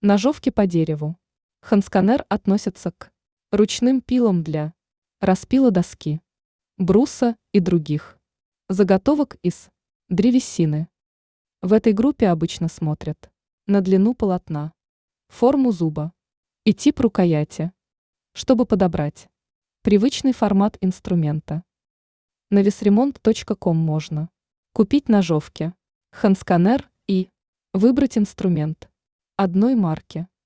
Ножовки по дереву. Хансканер относятся к ручным пилам для распила доски, бруса и других заготовок из древесины. В этой группе обычно смотрят на длину полотна, форму зуба и тип рукояти, чтобы подобрать привычный формат инструмента. На весремонт.ком можно купить ножовки, хансканер и выбрать инструмент одной марки.